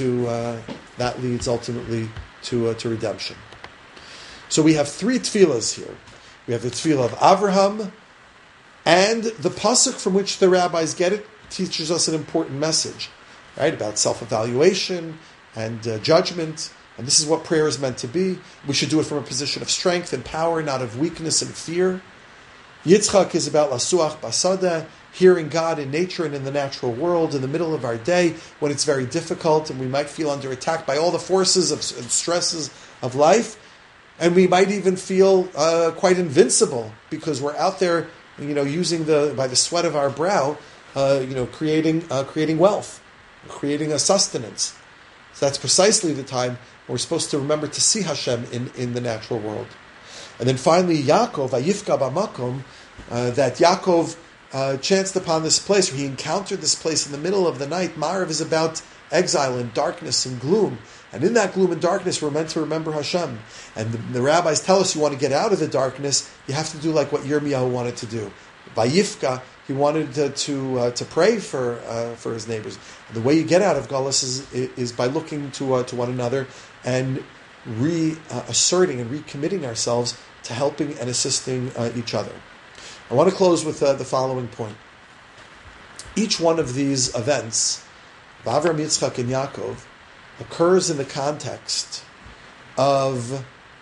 ultimately to redemption. So we have three tefillahs here. We have the tefillah of Avraham, and the pasuk from which the rabbis get it teaches us an important message, right, about self-evaluation and judgment. And this is what prayer is meant to be. We should do it from a position of strength and power, not of weakness and fear. Yitzchak is about lasuach basada, hearing God in nature and in the natural world in the middle of our day when it's very difficult and we might feel under attack by all the forces and stresses of life. And we might even feel quite invincible because we're out there, using by the sweat of our brow, creating wealth, creating a sustenance. So that's precisely the time we're supposed to remember to see Hashem in the natural world. And then finally, Yaakov, Vayifka b'makom, that Yaakov chanced upon this place, or he encountered this place in the middle of the night. Mariv is about exile and darkness and gloom. And in that gloom and darkness, we're meant to remember Hashem. And the rabbis tell us you want to get out of the darkness, you have to do like what Yirmiyahu wanted to do. Vayifka, he wanted to pray for his neighbors. And the way you get out of Galus is by looking to one another and reasserting and recommitting ourselves to helping and assisting each other. I want to close with the following point. Each one of these events, Avram, Yitzchak, and Yaakov, occurs in the context of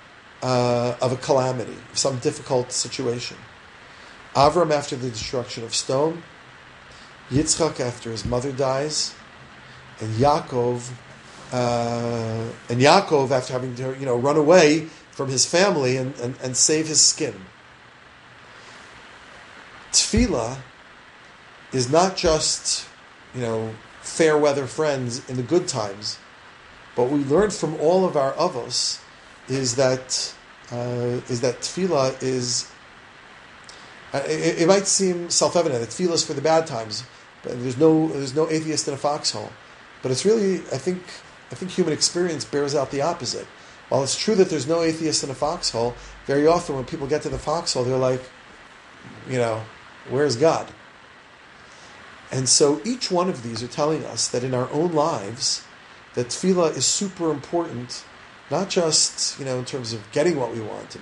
a calamity, of some difficult situation. Avram after the destruction of Sodom, Yitzchak after his mother dies, and Yaakov after having to run away from his family and save his skin. Tefillah is not just fair weather friends in the good times, But what we learned from all of our avos is that tefillah is. It might seem self-evident that tefillah is for the bad times, but there's no atheist in a foxhole. But it's really, I think human experience bears out the opposite. While it's true that there's no atheist in a foxhole, very often when people get to the foxhole, they're like, where's God? And so each one of these are telling us that in our own lives, that tefillah is super important, not just in terms of getting what we want,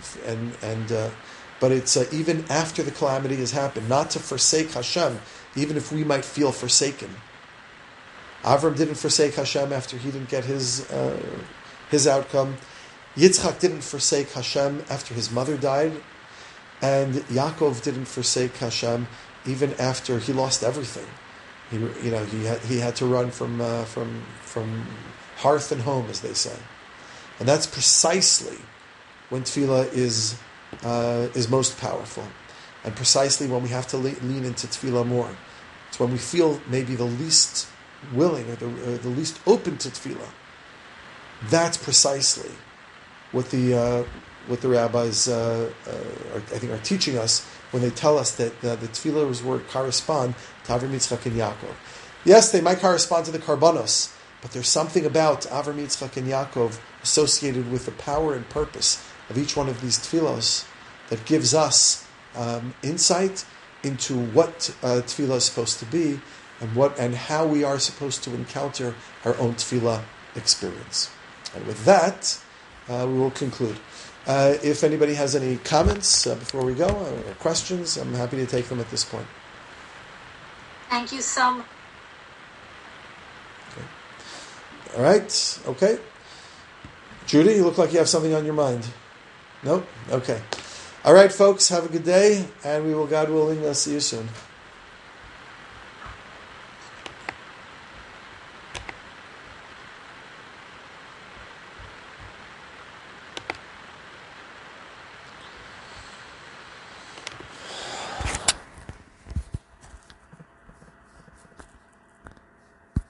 but it's even after the calamity has happened, not to forsake Hashem, even if we might feel forsaken. Avram didn't forsake Hashem after he didn't get his outcome. Yitzchak didn't forsake Hashem after his mother died, and Yaakov didn't forsake Hashem even after he lost everything. He had to run from hearth and home, as they say, and that's precisely when tefillah is most powerful, and precisely when we have to lean into tefillah more. It's when we feel maybe the least willing or the least open to tefillah. That's precisely what the rabbis are teaching us when they tell us that the tefillah's word correspond to Avram, Yitzchak, and Yaakov. Yes, they might correspond to the karbanos, but there's something about Avram, Yitzchak, and Yaakov associated with the power and purpose of each one of these tefillos that gives us insight into what tefillah is supposed to be and how we are supposed to encounter our own tefillah experience. And with that, we will conclude. If anybody has any comments before we go or questions, I'm happy to take them at this point. Thank you so much. Okay. All right. Okay. Judy, you look like you have something on your mind. No? Okay. All right, folks. Have a good day, and we will, God willing, see you soon.